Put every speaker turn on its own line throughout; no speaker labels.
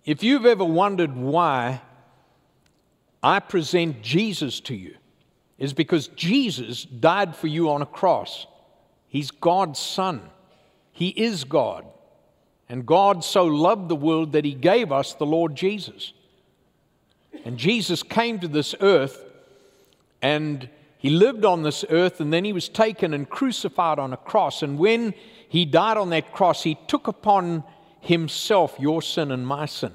If you've ever wondered why I present Jesus to you, it's because Jesus died for you on a cross. He's God's Son. He is God. And God so loved the world that He gave us the Lord Jesus. And Jesus came to this earth, and He lived on this earth, and then He was taken and crucified on a cross. And when He died on that cross, He took upon Himself your sin and my sin.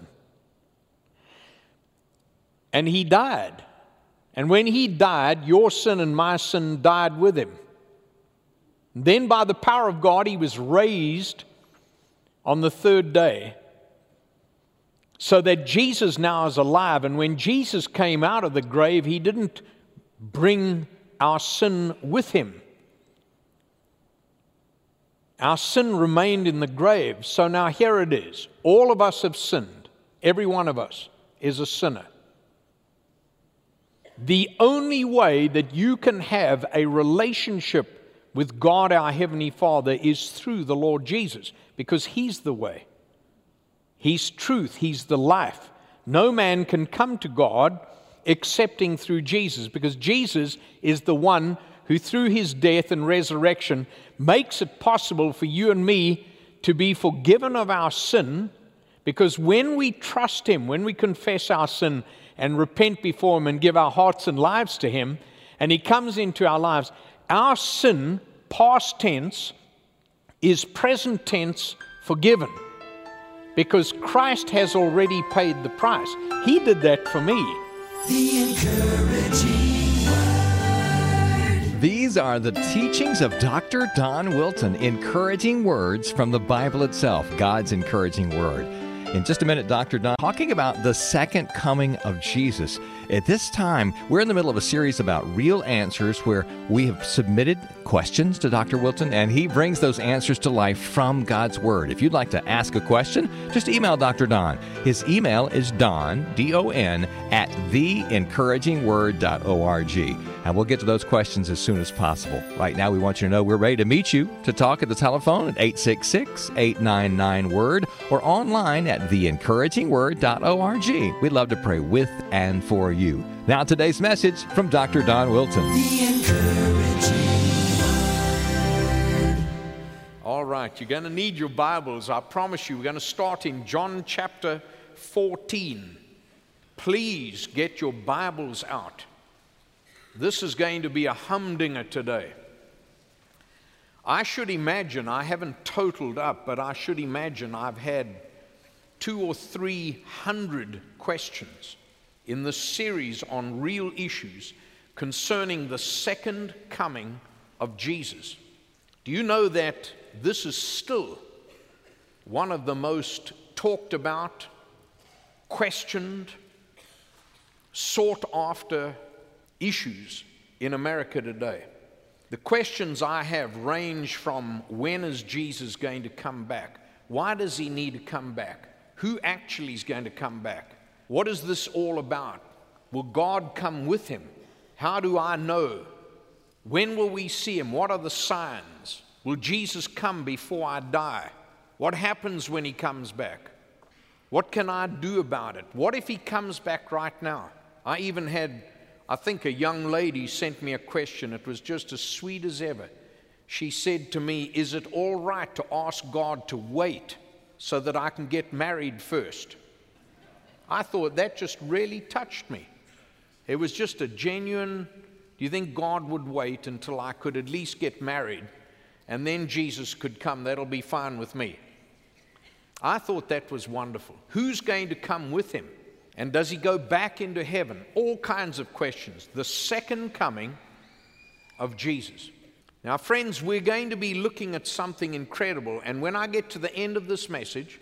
And He died. And when He died, your sin and my sin died with Him. Then by the power of God, He was raised on the third day, so that Jesus now is alive. And when Jesus came out of the grave, He didn't bring our sin with Him. Our sin remained in the grave. So now here it is. All of us have sinned. Every one of us is a sinner. The only way that you can have a relationship with God, our Heavenly Father, is through the Lord Jesus, because He's the way. He's truth. He's the life. No man can come to God excepting through Jesus, because Jesus is the one who, through His death and resurrection, makes it possible for you and me to be forgiven of our sin, because when we trust Him, when we confess our sin and repent before Him and give our hearts and lives to Him, and He comes into our lives, our sin, past tense, is present tense forgiven, because Christ has already paid the price. He did that for me.
The Encouraging Word.
These are the teachings of Dr. Don Wilton, encouraging words from the Bible itself, God's encouraging word. In just a minute, Dr. Don talking about the second coming of Jesus. At this time, we're in the middle of a series about real answers where we have submitted questions to Dr. Wilton, and he brings those answers to life from God's Word. If you'd like to ask a question, just email Dr. Don. His email is Don, D-O-N, at theencouragingword.org. And we'll get to those questions as soon as possible. Right now, we want you to know we're ready to meet you to talk at the telephone at 866-899-WORD or online at theencouragingword.org. We'd love to pray with and for you. Now, today's message from Dr. Don Wilton.
The Encouraging Word.
All right, you're going to need your Bibles. I promise you, we're going to start in John chapter 14. Please get your Bibles out. This is going to be a humdinger today. I should imagine, I haven't totaled up, but I should imagine I've had 200 or 300 questions in this series on real issues concerning the second coming of Jesus. Do you know that this is still one of the most talked about, questioned, sought after issues in America today? The questions I have range from, when is Jesus going to come back? Why does He need to come back? Who actually is going to come back? What is this all about? Will God come with Him? How do I know? When will we see Him? What are the signs? Will Jesus come before I die? What happens when He comes back? What can I do about it? What if He comes back right now? I even had, I think, a young lady sent me a question. It was just as sweet as ever. She said to me, is it all right to ask God to wait so that I can get married first? I thought that just really touched me. It was just a genuine, do you think God would wait until I could at least get married and then Jesus could come? That'll be fine with me. I thought that was wonderful. Who's going to come with Him? And does He go back into heaven? All kinds of questions. The second coming of Jesus. Now, friends, we're going to be looking at something incredible. And when I get to the end of this message,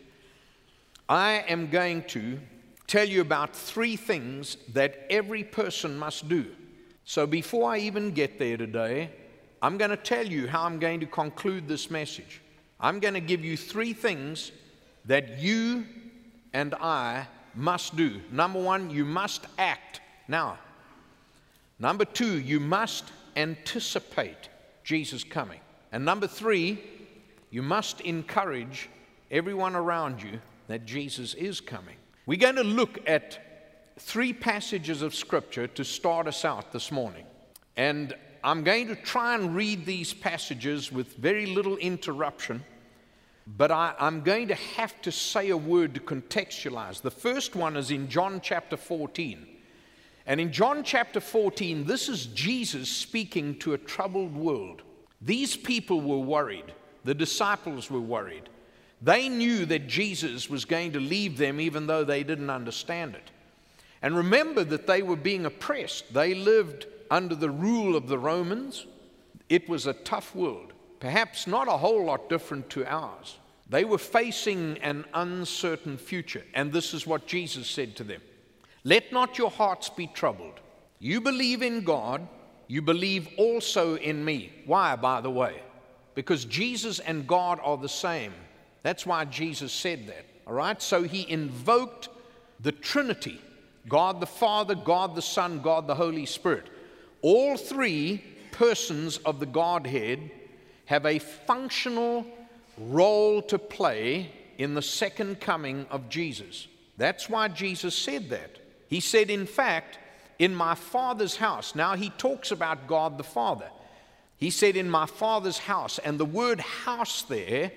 I am going to tell you about 3 things that every person must do. So before I even get there today, I'm going to tell you how I'm going to conclude this message. I'm going to give you 3 things that you and I must do. Number 1, you must act now. Number 2, you must anticipate Jesus coming. And number 3, you must encourage everyone around you that Jesus is coming. We're going to look at 3 passages of Scripture to start us out this morning. And I'm going to try and read these passages with very little interruption, but I'm going to have to say a word to contextualize. The first one is in John chapter 14. And in John chapter 14, this is Jesus speaking to a troubled world. These people were worried. The disciples were worried. They knew that Jesus was going to leave them even though they didn't understand it. And remember that they were being oppressed. They lived under the rule of the Romans. It was a tough world, perhaps not a whole lot different to ours. They were facing an uncertain future, and this is what Jesus said to them. Let not your hearts be troubled. You believe in God, you believe also in me. Why, by the way? Because Jesus and God are the same. That's why Jesus said that, all right? So he invoked the Trinity, God the Father, God the Son, God the Holy Spirit. All 3 persons of the Godhead have a functional role to play in the second coming of Jesus. That's why Jesus said that. He said, in fact, in my Father's house. Now he talks about God the Father. He said, in my Father's house. And the word house there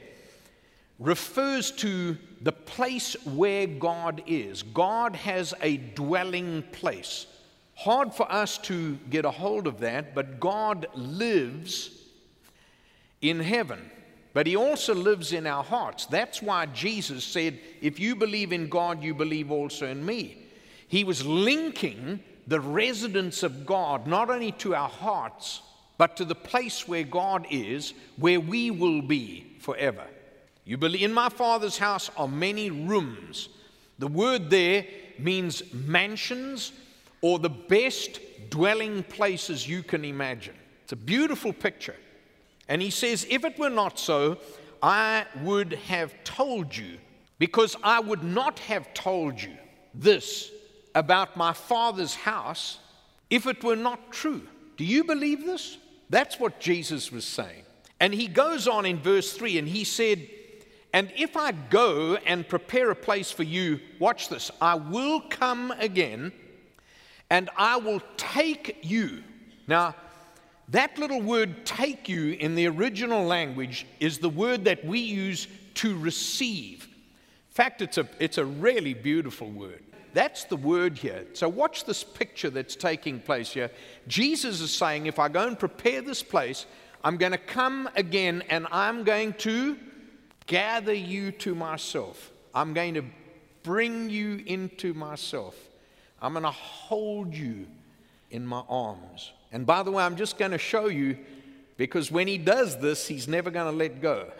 refers to the place where God is. God has a dwelling place. Hard for us to get a hold of that, but God lives in heaven. But he also lives in our hearts. That's why Jesus said, if you believe in God, you believe also in me. He was linking the residence of God not only to our hearts, but to the place where God is, where we will be forever. You believe, in my Father's house are many rooms. The word there means mansions, or the best dwelling places you can imagine. It's a beautiful picture. And he says, if it were not so, I would have told you, because I would not have told you this about my Father's house if it were not true. Do you believe this? That's what Jesus was saying. And he goes on in verse 3 and he said, and if I go and prepare a place for you, watch this, I will come again and I will take you. Now, that little word take you in the original language is the word that we use to receive. In fact, it's a really beautiful word. That's the word here. So watch this picture that's taking place here. Jesus is saying, if I go and prepare this place, I'm going to come again and I'm going to gather you to myself. I'm going to bring you into myself. I'm going to hold you in my arms. And by the way, I'm just going to show you, because when he does this, he's never going to let go.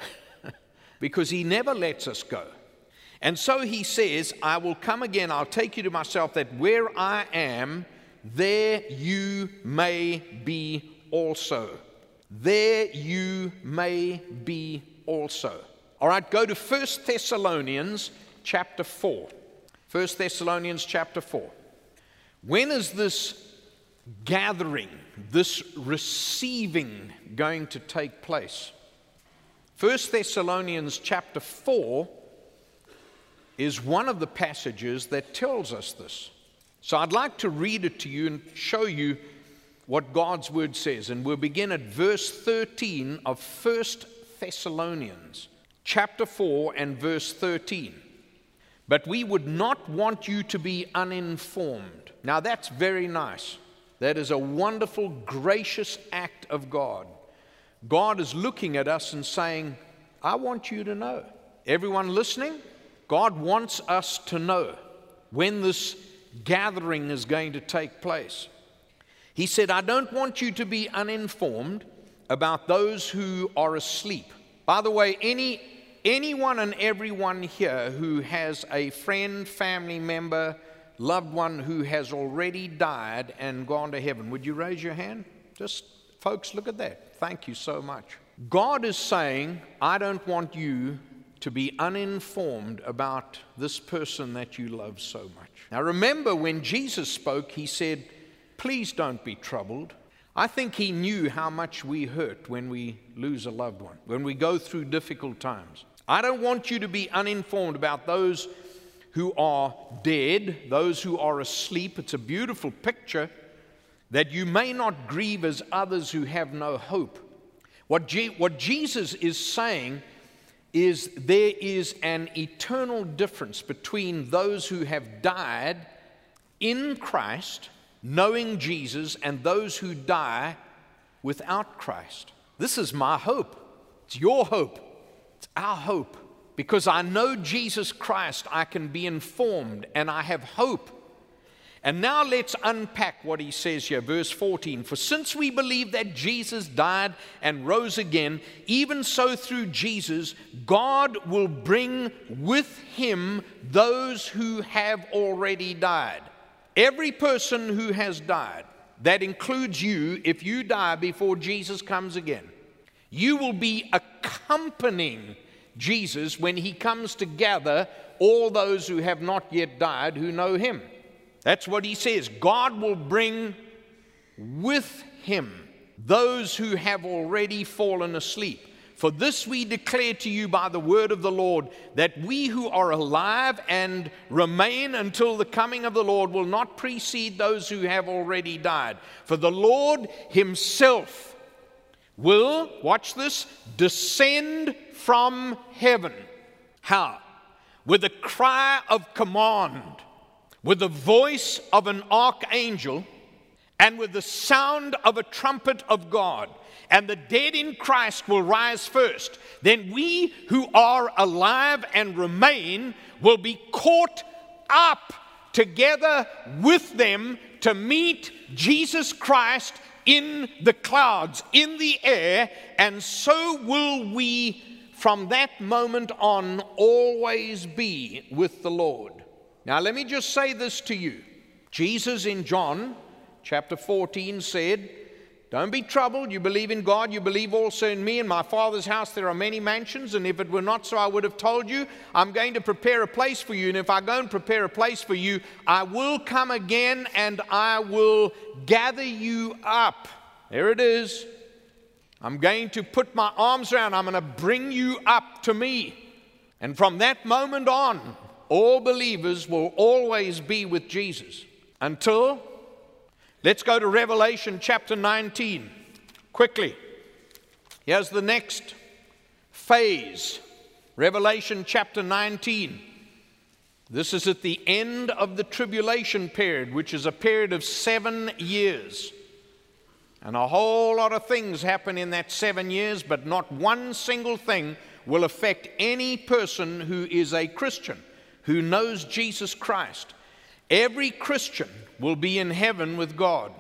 Because he never lets us go. And so he says, I will come again, I'll take you to myself, that where I am, there you may be also. There you may be also. All right, go to 1 Thessalonians chapter 4. 1 Thessalonians chapter 4. When is this gathering, this receiving going to take place? 1 Thessalonians chapter 4 is one of the passages that tells us this. So I'd like to read it to you and show you what God's word says. And we'll begin at verse 13 of 1 Thessalonians chapter 4 and verse 13. But we would not want you to be uninformed. Now that's very nice. That is a wonderful, gracious act of God. God is looking at us and saying, I want you to know. Everyone listening? God wants us to know when this gathering is going to take place. He said, I don't want you to be uninformed about those who are asleep. By the way, anyone and everyone here who has a friend, family member, loved one who has already died and gone to heaven, would you raise your hand? Just, folks, look at that. Thank you so much. God is saying, I don't want you to be uninformed about this person that you love so much. Now remember, when Jesus spoke, he said, please don't be troubled. I think he knew how much we hurt when we lose a loved one, when we go through difficult times. I don't want you to be uninformed about those who are dead, those who are asleep. It's a beautiful picture, that you may not grieve as others who have no hope. What Jesus is saying is there is an eternal difference between those who have died in Christ, knowing Jesus, and those who die without Christ. This is my hope. It's your hope. It's our hope. Because I know Jesus Christ, I can be informed and I have hope. And now let's unpack what he says here, verse 14. For since we believe that Jesus died and rose again, even so through Jesus, God will bring with him those who have already died. Every person who has died, that includes you, if you die before Jesus comes again, you will be accompanying Jesus when he comes to gather all those who have not yet died who know him. That's what he says. God will bring with him those who have already fallen asleep. For this we declare to you by the word of the Lord, that we who are alive and remain until the coming of the Lord will not precede those who have already died. For the Lord himself will, watch this, descend from heaven. How? With a cry of command, with the voice of an archangel, and with the sound of a trumpet of God. And the dead in Christ will rise first. Then we who are alive and remain will be caught up together with them to meet Jesus Christ in the clouds, in the air, and so will we from that moment on always be with the Lord. Now let me just say this to you. Jesus in John chapter 14 said, don't be troubled, you believe in God, you believe also in me. In my Father's house there are many mansions, and if it were not so I would have told you. I'm going to prepare a place for you, and if I go and prepare a place for you, I will come again and I will gather you up. There it is. I'm going to put my arms around, I'm going to bring you up to me. And from that moment on, all believers will always be with Jesus until, let's go to Revelation chapter 19, quickly. Here's the next phase, Revelation chapter 19. This is at the end of the tribulation period, which is a period of 7 years. And a whole lot of things happen in that 7 years, but not one single thing will affect any person who is a Christian, who knows Jesus Christ. Every Christian will be in heaven with God.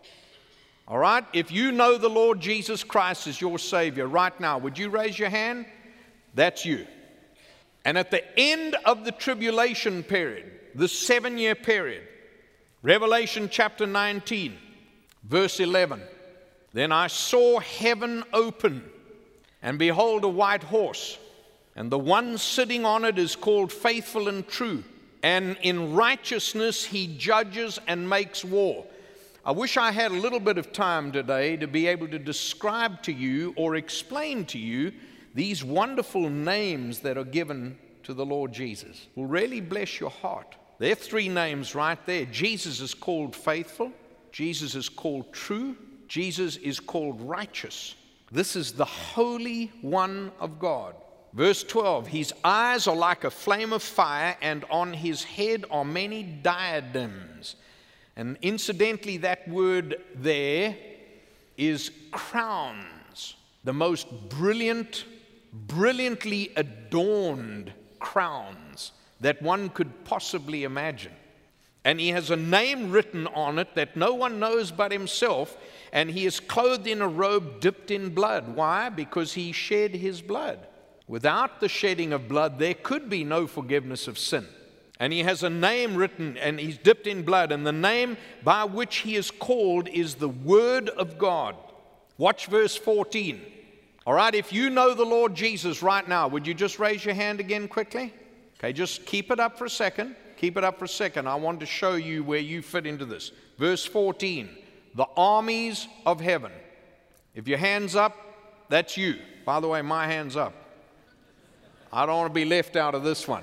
All right? If you know the Lord Jesus Christ as your Savior right now, would you raise your hand? That's you. And at the end of the tribulation period, the 7-year period, Revelation chapter 19, verse 11, then I saw heaven open, and behold, a white horse, and the one sitting on it is called Faithful and True, and in righteousness he judges and makes war. I wish I had a little bit of time today to be able to describe to you or explain to you these wonderful names that are given to the Lord Jesus. It will really bless your heart. There are 3 names right there. Jesus is called Faithful. Jesus is called True. Jesus is called Righteous. This is the Holy One of God. Verse 12, his eyes are like a flame of fire, and on his head are many diadems. And incidentally, that word there is crowns, the most brilliantly adorned crowns that one could possibly imagine. And he has a name written on it that no one knows but himself, and he is clothed in a robe dipped in blood. Why? Because he shed his blood. Without the shedding of blood, there could be no forgiveness of sin. And he has a name written, and he's dipped in blood, and the name by which he is called is the Word of God. Watch verse 14. All right, if you know the Lord Jesus right now, would you just raise your hand again quickly? Okay, just keep it up for a second. Keep it up for a second. I want to show you where you fit into this. Verse 14, the armies of heaven. If your hand's up, that's you. By the way, my hand's up. I don't want to be left out of this one.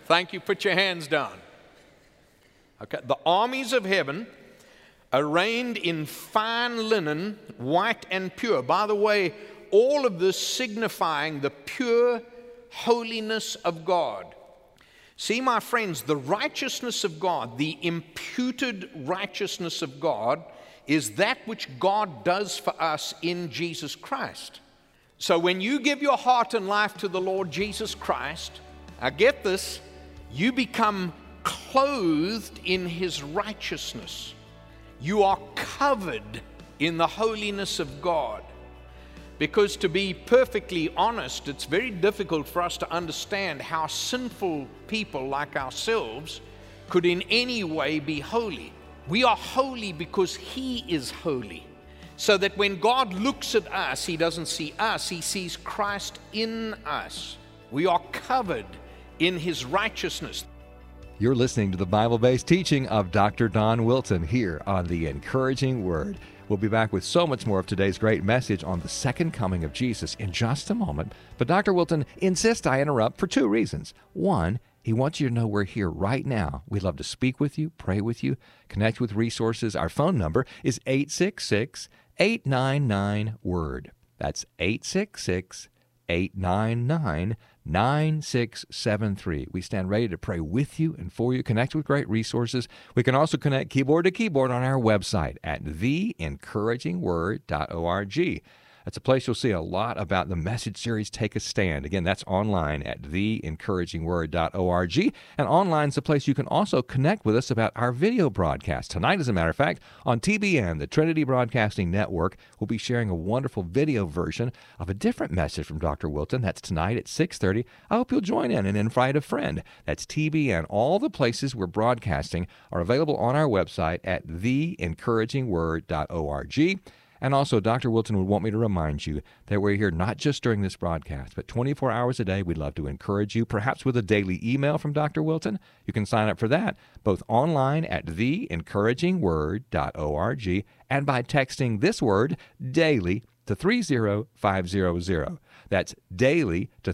Thank you. Put your hands down. Okay. The armies of heaven, arrayed in fine linen, white and pure. By the way, all of this signifying the pure holiness of God. See, my friends, the righteousness of God, the imputed righteousness of God, is that which God does for us in Jesus Christ. So when you give your heart and life to the Lord Jesus Christ, now get this, you become clothed in His righteousness. You are covered in the holiness of God. Because to be perfectly honest, it's very difficult for us to understand how sinful people like ourselves could in any way be holy. We are holy because He is holy. So that when God looks at us, He doesn't see us, He sees Christ in us. We are covered in His righteousness.
You're listening to the Bible-based teaching of Dr. Don Wilson here on The Encouraging Word. We'll be back with so much more of today's great message on the second coming of Jesus in just a moment. But Dr. Wilson insists I interrupt for two reasons. One, he wants you to know we're here right now. We'd love to speak with you, pray with you, connect with resources. Our phone number is 866-899-WORD. That's 866-899-9673. We stand ready to pray with you and for you. Connect with great resources. We can also connect keyboard to keyboard on our website at theencouragingword.org. That's a place you'll see a lot about the message series, Take a Stand. Again, that's online at theencouragingword.org. And online is a place you can also connect with us about our video broadcast. Tonight, as a matter of fact, on TBN, the Trinity Broadcasting Network, we'll be sharing a wonderful video version of a different message from Dr. Wilson. That's tonight at 6:30. I hope you'll join in and invite a friend. That's TBN. All the places we're broadcasting are available on our website at theencouragingword.org. And also, Dr. Wilson would want me to remind you that we're here not just during this broadcast, but 24 hours a day. We'd love to encourage you, perhaps with a daily email from Dr. Wilson. You can sign up for that, both online at theencouragingword.org and by texting this word, daily, to 30500. That's daily to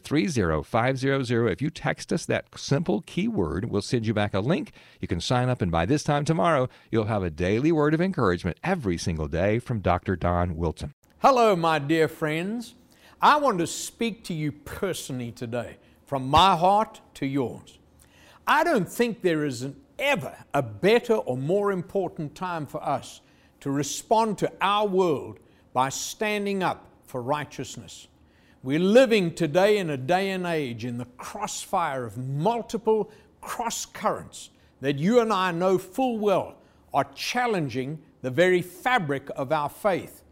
30500. If you text us that simple keyword, we'll send you back a link. You can sign up, and by this time tomorrow, you'll have a daily word of encouragement every single day from Dr. Don Wilson.
Hello, my dear friends. I want to speak to you personally today, from my heart to yours. I don't think there is ever a better or more important time for us to respond to our world by standing up for righteousness. We're living today in a day and age in the crossfire of multiple cross currents that you and I know full well are challenging the very fabric of our faith.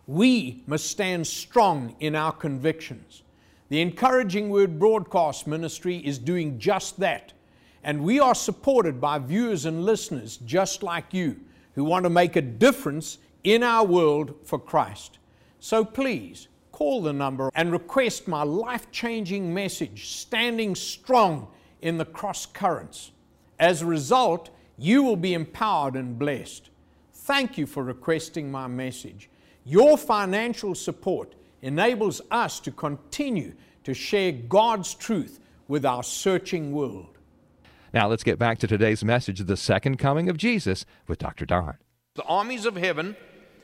We must stand strong in our convictions. The Encouraging Word broadcast ministry is doing just that, and we are supported by viewers and listeners just like you who want to make a difference in our world for Christ. So please, call the number and request my life-changing message, Standing Strong in the Cross Currents. As a result, you will be empowered and blessed. Thank you for requesting my message. Your financial support enables us to continue to share God's truth with our searching world.
Now let's get back to today's message, the second coming of Jesus, with Dr. Don.
The armies of heaven,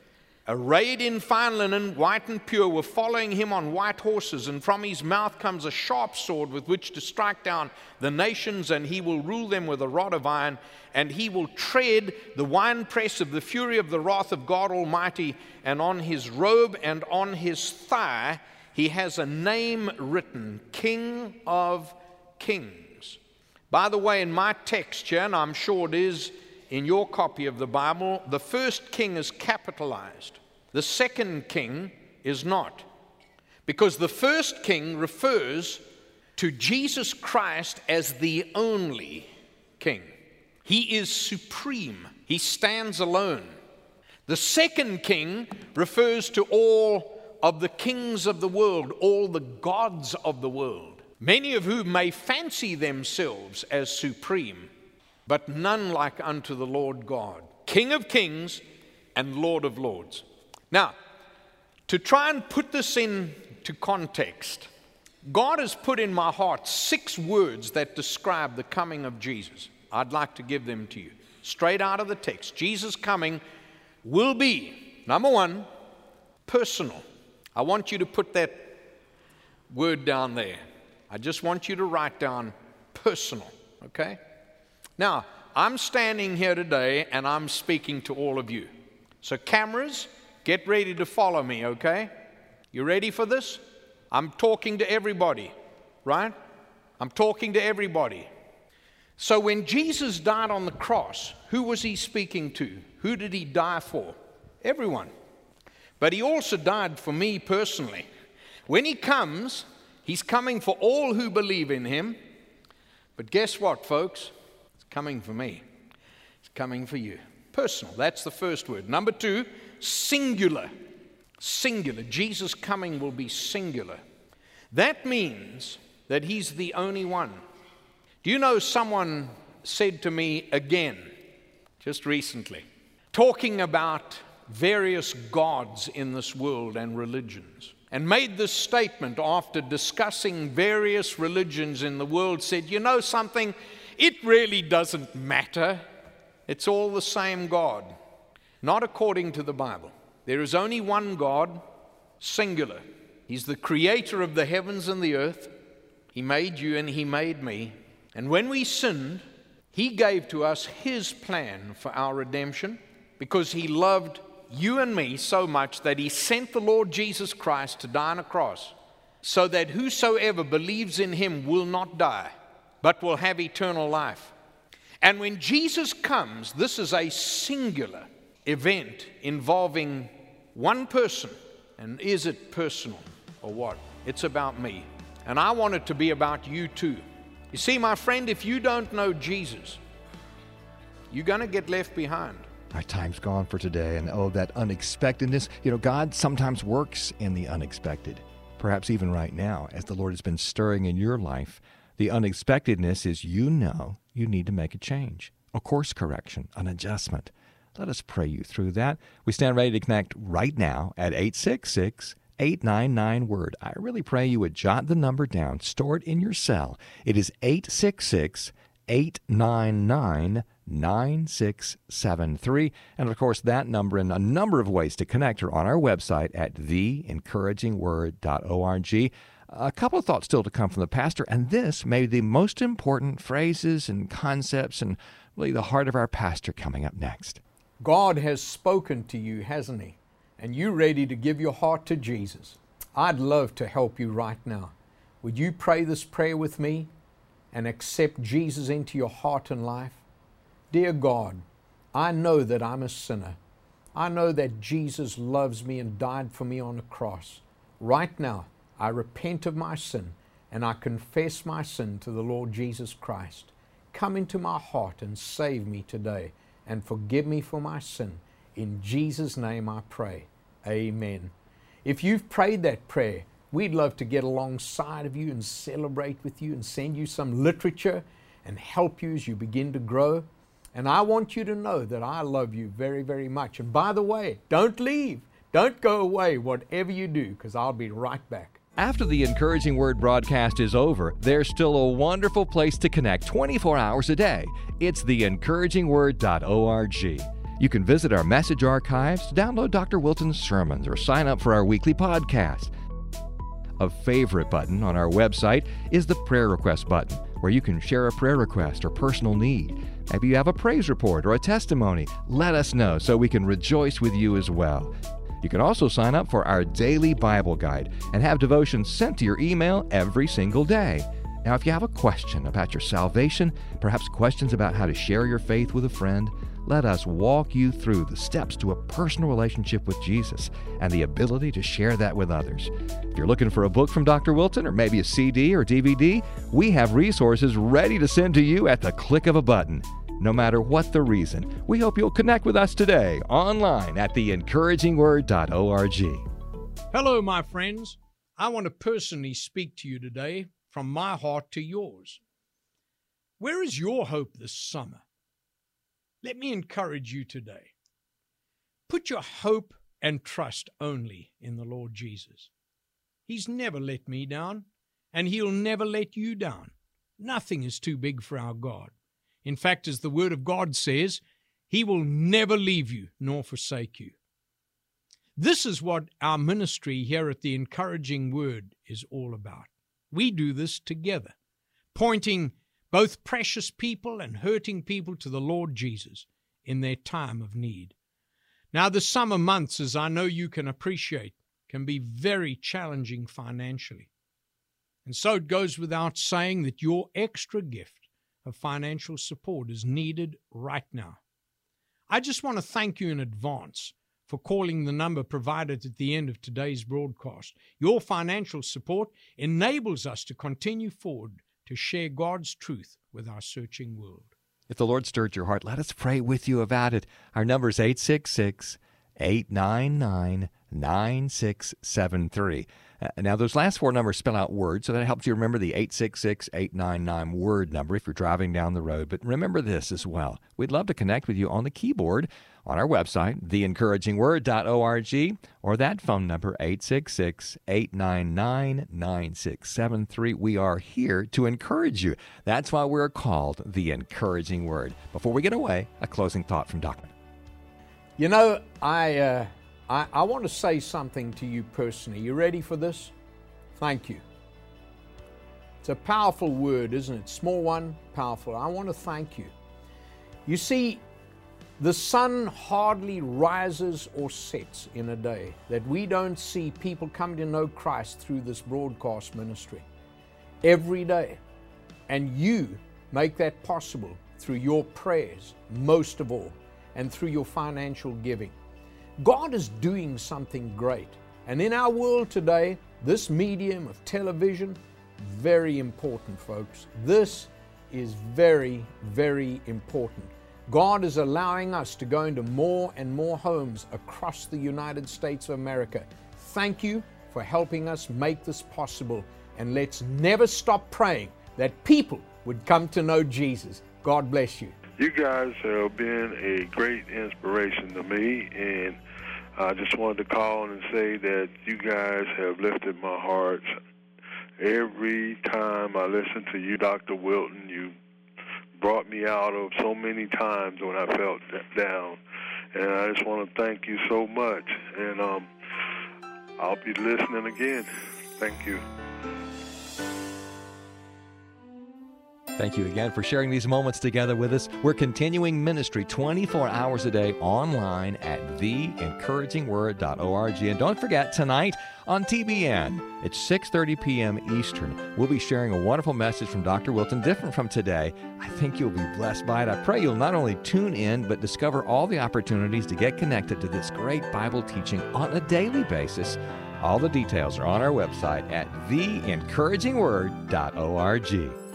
arrayed in fine linen, white and pure, were following him on white horses, and from his mouth comes a sharp sword with which to strike down the nations, and he will rule them with a rod of iron, and he will tread the winepress of the fury of the wrath of God Almighty, and on his robe and on his thigh he has a name written, King of Kings. By the way, in my text here, and I'm sure it is in your copy of the Bible, the first king is capitalized. The second king is not. Because the first king refers to Jesus Christ as the only king. He is supreme. He stands alone. The second king refers to all of the kings of the world, all the gods of the world, many of whom may fancy themselves as supreme, but none like unto the Lord God, King of kings and Lord of lords. Now, to try and put this into context, God has put in my heart 6 words that describe the coming of Jesus. I'd like to give them to you. Straight out of the text. Jesus' coming will be, number 1, personal. I want you to put that word down there. I just want you to write down personal, okay? Now, I'm standing here today and I'm speaking to all of you. So cameras, get ready to follow me, okay? You ready for this? I'm talking to everybody, right? I'm talking to everybody. So when Jesus died on the cross, who was he speaking to? Who did he die for? Everyone. But he also died for me personally. When he comes, he's coming for all who believe in him. But guess what, folks? It's coming for me. It's coming for you. Personal, that's the first word. Number 2, singular. Singular. Jesus' coming will be singular. That means that he's the only one. Do you know someone said to me again, just recently, talking about various gods in this world and religions, and made this statement after discussing various religions in the world, said, you know something, it really doesn't matter. It's all the same God. Not according to the Bible. There is only one God, singular. He's the creator of the heavens and the earth. He made you and he made me. And when we sinned, he gave to us his plan for our redemption because he loved you and me so much that he sent the Lord Jesus Christ to die on a cross so that whosoever believes in him will not die, but will have eternal life. And when Jesus comes, this is a singular event involving one person. And is it personal or what? It's about me. And I want it to be about you too. You see, my friend, if you don't know Jesus, you're going to get left behind.
Our time's gone for today, and oh, that unexpectedness. You know, God sometimes works in the unexpected. Perhaps even right now, as the Lord has been stirring in your life, the unexpectedness is you know you need to make a change, a course correction, an adjustment. Let us pray you through that. We stand ready to connect right now at 866-899-WORD. I really pray you would jot the number down, store it in your cell. It is 866-899-9673. And of course, that number and a number of ways to connect are on our website at theencouragingword.org. A couple of thoughts still to come from the pastor, and this may be the most important phrases and concepts and really the heart of our pastor coming up next.
God has spoken to you, hasn't he? And you're ready to give your heart to Jesus. I'd love to help you right now. Would you pray this prayer with me and accept Jesus into your heart and life? Dear God, I know that I'm a sinner. I know that Jesus loves me and died for me on the cross. Right now, I repent of my sin and I confess my sin to the Lord Jesus Christ. Come into my heart and save me today and forgive me for my sin. In Jesus' name I pray. Amen. If you've prayed that prayer, we'd love to get alongside of you and celebrate with you and send you some literature and help you as you begin to grow. And I want you to know that I love you very, very much. And by the way, don't leave. Don't go away, whatever you do, because I'll be right back.
After the Encouraging Word broadcast is over, there's still a wonderful place to connect 24 hours a day. It's theencouragingword.org. You can visit our message archives, download Dr. Wilton's sermons, or sign up for our weekly podcast. A favorite button on our website is the prayer request button, where you can share a prayer request or personal need. Maybe you have a praise report or a testimony. Let us know so we can rejoice with you as well. You can also sign up for our daily Bible guide and have devotions sent to your email every single day. Now, if you have a question about your salvation, perhaps questions about how to share your faith with a friend, let us walk you through the steps to a personal relationship with Jesus and the ability to share that with others. If you're looking for a book from Dr. Wilton or maybe a CD or DVD, we have resources ready to send to you at the click of a button. No matter what the reason, we hope you'll connect with us today online at theencouragingword.org.
Hello, my friends. I want to personally speak to you today from my heart to yours. Where is your hope this summer? Let me encourage you today. Put your hope and trust only in the Lord Jesus. He's never let me down,
and He'll never let you down. Nothing is too big for our God. In fact, as the Word of God says, He will never leave you nor forsake you. This is what our ministry here at the Encouraging Word is all about. We do this together, pointing both precious people and hurting people to the Lord Jesus in their time of need. Now, the summer months, as I know you can appreciate, can be very challenging financially. And so it goes without saying that your extra gift of financial support is needed right now. I just want to thank you in advance for calling the number provided at the end of today's broadcast. Your financial support enables us to continue forward to share God's truth with our searching world.
If the Lord stirred your heart, let us pray with you about it. Our number is 866-899-9673. Now, those last four numbers spell out words, so that helps you remember the 866-899-WORD number if you're driving down the road. But remember this as well. We'd love to connect with you on the keyboard on our website, theencouragingword.org, or that phone number, 866-899-9673. We are here to encourage you. That's why we're called The Encouraging Word. Before we get away, a closing thought from Dr.
You know, I want to say something to you personally. You ready for this? Thank you. It's a powerful word, isn't it? Small one, powerful. I want to thank you. You see, the sun hardly rises or sets in a day that we don't see people come to know Christ through this broadcast ministry. Every day. And you make that possible through your prayers, most of all, and through your financial giving. God is doing something great. And in our world today, this medium of television, very important, folks. This is very, very important. God is allowing us to go into more and more homes across the United States of America. Thank you for helping us make this possible. And let's never stop praying that people would come to know Jesus. God bless you.
You guys have been a great inspiration to me, and I just wanted to call and say that you guys have lifted my heart. Every time I listen to you, Dr. Wilton, you brought me out of so many times when I felt down. And I just want to thank you so much. And I'll be listening again. Thank you.
Thank you again for sharing these moments together with us. We're continuing ministry 24 hours a day online at theencouragingword.org. And don't forget, tonight on TBN, it's 6:30 p.m. Eastern. We'll be sharing a wonderful message from Dr. Wilton, different from today. I think you'll be blessed by it. I pray you'll not only tune in, but discover all the opportunities to get connected to this great Bible teaching on a daily basis. All the details are on our website at theencouragingword.org.